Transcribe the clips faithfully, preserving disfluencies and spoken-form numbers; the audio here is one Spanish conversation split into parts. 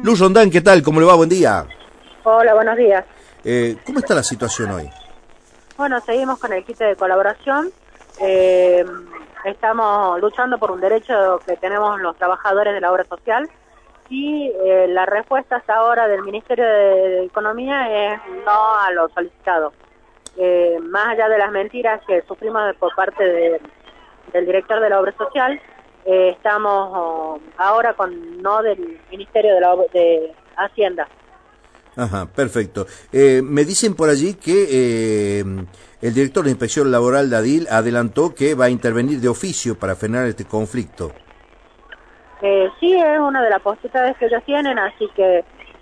Luz Rondán, ¿qué tal? ¿Cómo le va? Buen día. Hola, buenos días. Eh, ¿Cómo está la situación hoy? Bueno, seguimos con el kit de colaboración. Eh, estamos luchando por un derecho que tenemos los trabajadores de la obra social y eh, la respuesta hasta ahora del Ministerio de Economía es no a lo solicitado. Eh, más allá de las mentiras que sufrimos por parte de, del director de la obra social, eh, estamos oh, ahora con no del Ministerio de, la, de Hacienda. Ajá, perfecto. Eh, me dicen por allí que eh, el director de Inspección Laboral de ADIL adelantó que va a intervenir de oficio para frenar este conflicto. Eh, sí, es una de las posibilidades que ellos tienen, así que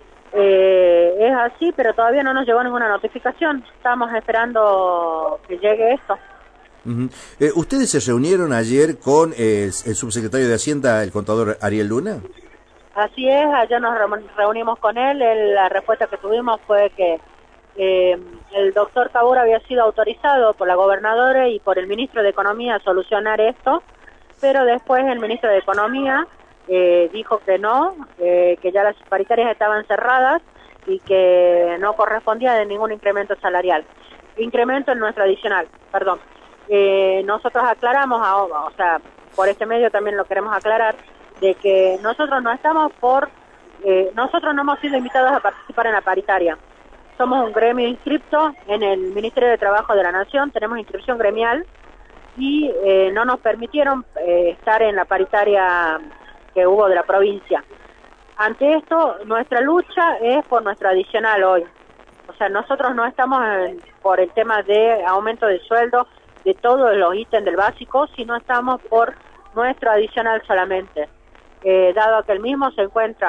eh, es así, pero todavía no nos llegó ninguna notificación. Estamos esperando que llegue esto. Uh-huh. eh, ¿Ustedes se reunieron ayer con eh, el, el subsecretario de Hacienda, el contador Ariel Luna? Así es, ayer nos reunimos con él. él la respuesta que tuvimos fue que eh, el doctor Cabur había sido autorizado por la gobernadora y por el ministro de Economía a solucionar esto, pero después el ministro de Economía eh, dijo que no, eh, que ya las paritarias estaban cerradas y que no correspondía de ningún incremento salarial. Incremento en nuestro adicional, perdón. Eh, nosotros aclaramos, a, o sea, por este medio también lo queremos aclarar, de que nosotros no estamos por, eh, nosotros no hemos sido invitados a participar en la paritaria. Somos un gremio inscripto en el Ministerio de Trabajo de la Nación, tenemos inscripción gremial y eh, no nos permitieron eh, estar en la paritaria que hubo de la provincia. Ante esto, nuestra lucha es por nuestro adicional hoy. O sea, nosotros no estamos en, por el tema de aumento de sueldo de todos los ítems del básico, sino estamos por nuestro adicional solamente. Eh, dado que el mismo se encuentra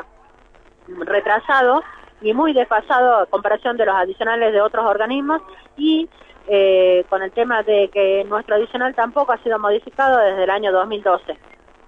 retrasado y muy desfasado a comparación de los adicionales de otros organismos y eh, con el tema de que nuestro adicional tampoco ha sido modificado desde el año dos mil doce.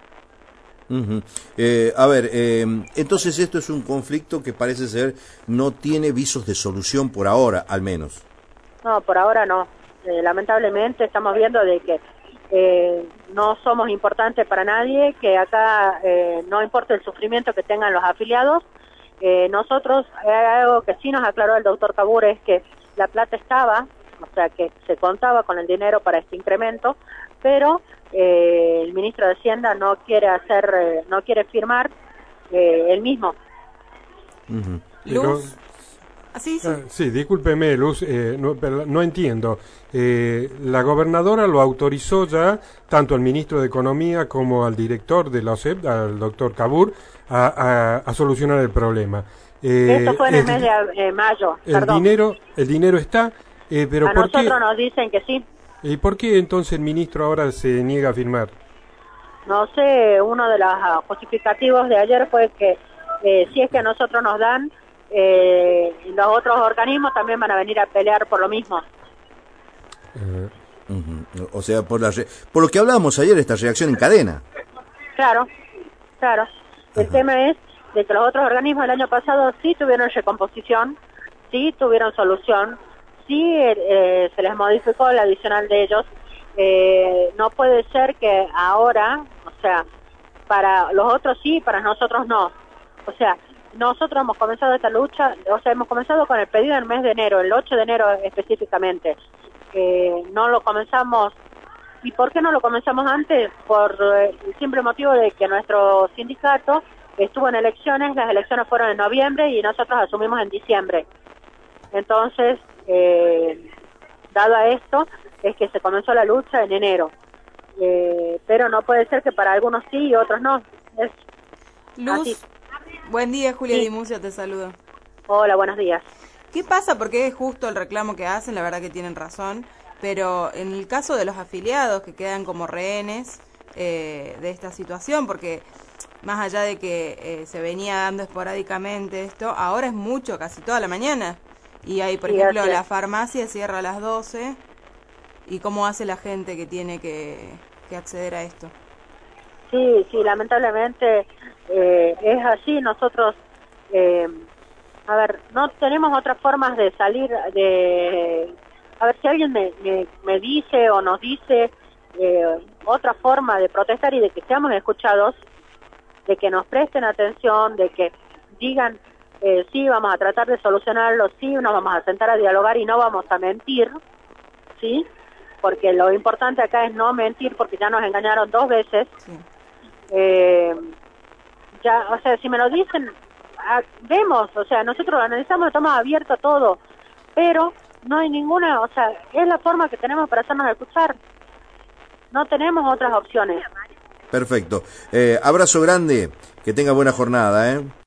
Uh-huh. eh, a ver, eh, entonces esto es un conflicto que parece ser no tiene visos de solución por ahora, al menos. No, por ahora no. Eh, lamentablemente estamos viendo de que Eh, no somos importantes para nadie, que acá eh, no importa el sufrimiento que tengan los afiliados. Eh, nosotros, eh, algo que sí nos aclaró el doctor Cabur es que la plata estaba, o sea que se contaba con el dinero para este incremento, pero eh, el ministro de Hacienda no quiere hacer, eh, no quiere firmar eh, el mismo. Uh-huh. Luz. Sí, sí. Ah, sí, discúlpeme, Luz, eh, no, pero no entiendo. Eh, la gobernadora lo autorizó ya, tanto al ministro de Economía como al director de la O S E P, al doctor Cabur, a, a, a solucionar el problema. Eh, Esto fue en el, el mes de eh, mayo, el perdón. Dinero, el dinero está, eh, pero a ¿por nosotros qué? Nos dicen que sí. ¿Y por qué entonces el ministro ahora se niega a firmar? No sé, uno de los uh, justificativos de ayer fue que eh, si es que a nosotros nos dan, Eh, los otros organismos también van a venir a pelear por lo mismo. Uh, uh-huh. O sea, por, la re- por lo que hablábamos ayer, esta reacción en cadena. Claro, claro. El uh-huh. tema es de que los otros organismos el año pasado sí tuvieron recomposición, sí tuvieron solución, sí eh, se les modificó el adicional de ellos. Eh, no puede ser que ahora, o sea, para los otros sí, para nosotros no. O sea, nosotros hemos comenzado esta lucha, o sea, hemos comenzado con el pedido en el mes de enero, el ocho de enero específicamente. Eh, no lo comenzamos, ¿y por qué no lo comenzamos antes? Por eh, el simple motivo de que nuestro sindicato estuvo en elecciones, las elecciones fueron en noviembre y nosotros asumimos en diciembre. Entonces, eh, dado a esto, es que se comenzó la lucha en enero. Eh, pero no puede ser que para algunos sí y otros no. Es Luz. así. Buen día, Julia sí. Dimucio, te saludo. Hola, buenos días. ¿Qué pasa? Porque es justo el reclamo que hacen, la verdad que tienen razón, pero en el caso de los afiliados que quedan como rehenes eh, de esta situación, porque más allá de que eh, se venía dando esporádicamente esto, ahora es mucho, casi toda la mañana. Y hay, por sí, ejemplo, la farmacia cierra a las doce, ¿y cómo hace la gente que tiene que, que acceder a esto? Sí, sí, lamentablemente eh, es así. Nosotros, eh, a ver, no tenemos otras formas de salir de... A ver, si alguien me, me, me dice o nos dice eh, otra forma de protestar y de que seamos escuchados, de que nos presten atención, de que digan, eh, sí, vamos a tratar de solucionarlo, sí, nos vamos a sentar a dialogar y no vamos a mentir, ¿sí? Porque lo importante acá es no mentir, porque ya nos engañaron dos veces. Sí. Eh, ya, o sea, si me lo dicen, ah, vemos, o sea, nosotros analizamos, estamos abiertos a todo, pero no hay ninguna, o sea, es la forma que tenemos para hacernos escuchar. No tenemos otras opciones. Perfecto. Eh, abrazo grande, que tenga buena jornada, ¿eh?